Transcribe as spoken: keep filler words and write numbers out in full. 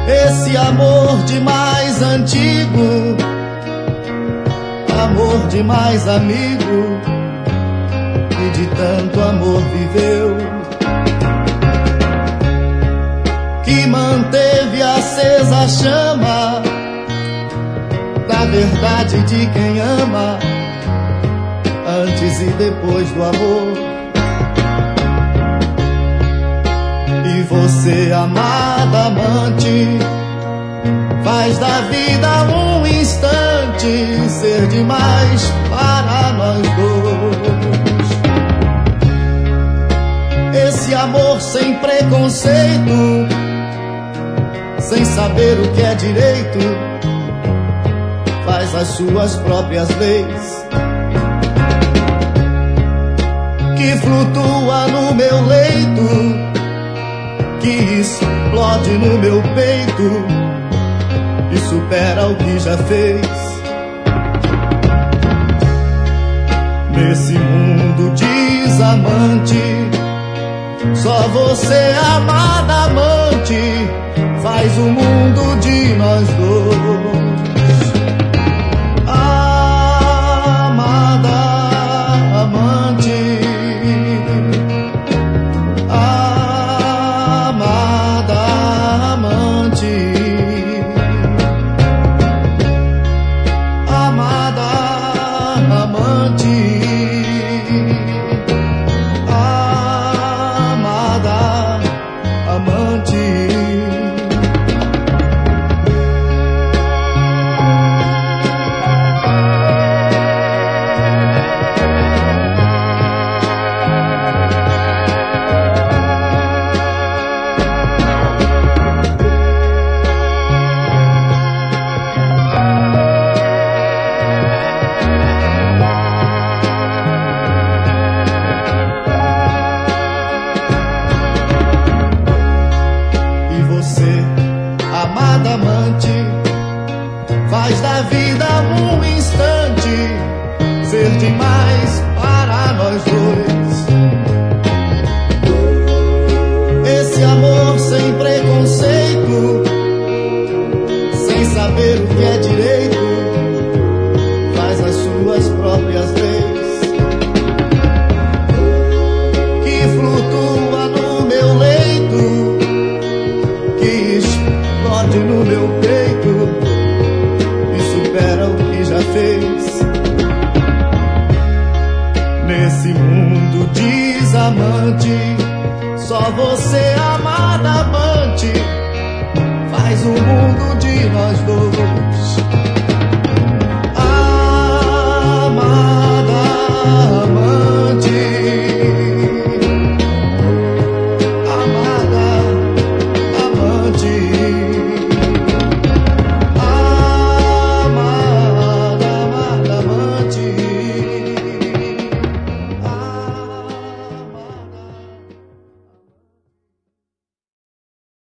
Esse amor demais antigo, amor demais amigo, e de tanto amor viveu, que manteve acesa a chama da verdade de quem ama, antes e depois do amor. E você, amada amante, faz da vida um instante ser demais para nós dois. Esse amor sem preconceito, sem saber o que é direito, faz as suas próprias leis, que flutua no meu leito, que explode no meu peito e supera o que já fez. Nesse mundo desamante, só você, amada amante, faz o mundo de nós dois. Amada amante, amada amante, faz da vida um instante ser demais para nós dois. Esse amor sem preconceito, sem saber o que é direito, faz as suas próprias leis, que flutua no meu leito, que explode no meu peito e supera o que já fez. Nesse mundo desamante, só você, amada amante, faz o mundo de nós dois.